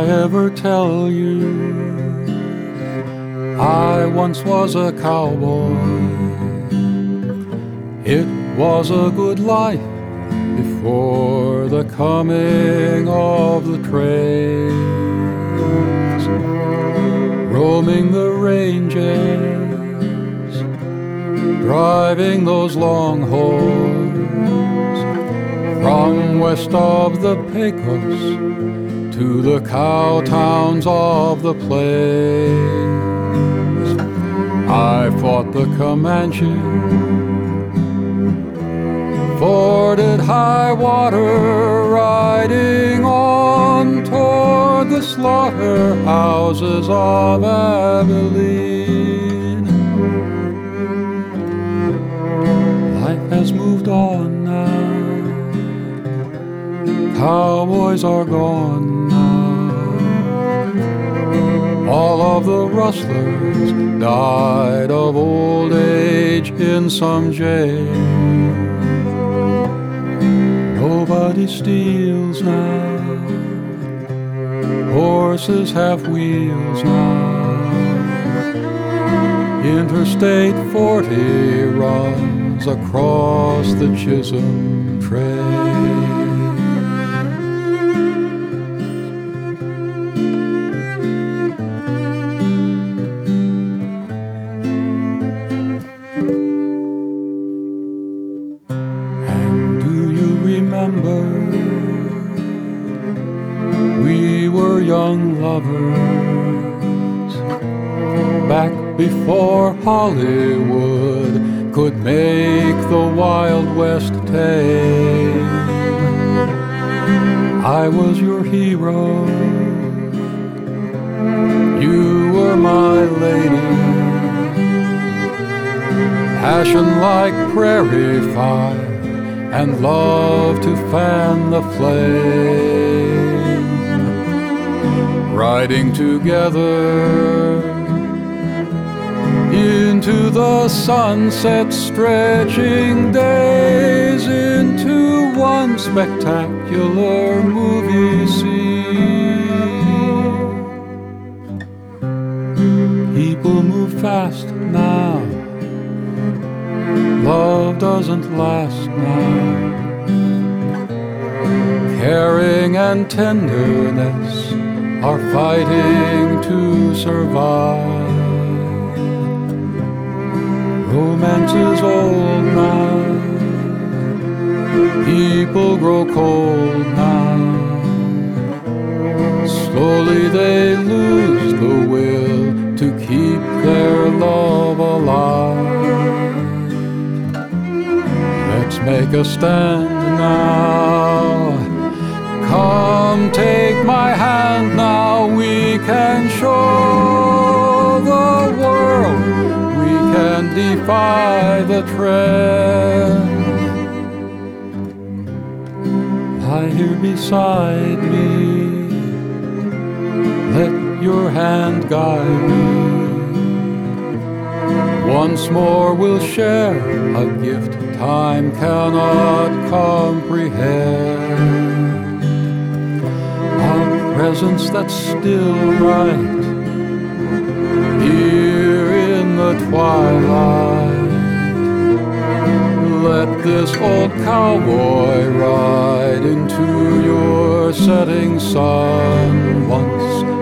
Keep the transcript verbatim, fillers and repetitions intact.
ever tell you I once was a cowboy? It was a good life before the coming of the trains, roaming the ranges, driving those longhorns from west of the Pecos to the cow towns of the plains. I fought the Comanche, forded high water, riding on toward the slaughterhouses of Abilene. Life has moved on now, cowboys are gone now. All of the rustlers died of old age in some jail. Nobody steals now, horses have wheels now. Interstate forty runs across the Chisholm Trail. Remember, we were young lovers back before Hollywood could make the Wild West tame. I was your hero, you were my lady, passion like prairie fire and love to fan the flame, riding together into the sunset, stretching days into one spectacular movie scene. People move fast now, love doesn't last now. Caring and tenderness are fighting to survive. Romance is old now, people grow cold now. Slowly they lose the will to keep their love alive. Let's make a stand now. Come take my hand now. We can show the world we can defy the trend. Lie here beside me, let your hand guide me. Once more we'll share a gift time cannot comprehend. A presence that's still right here in the twilight. Let this old cowboy ride into your setting sun once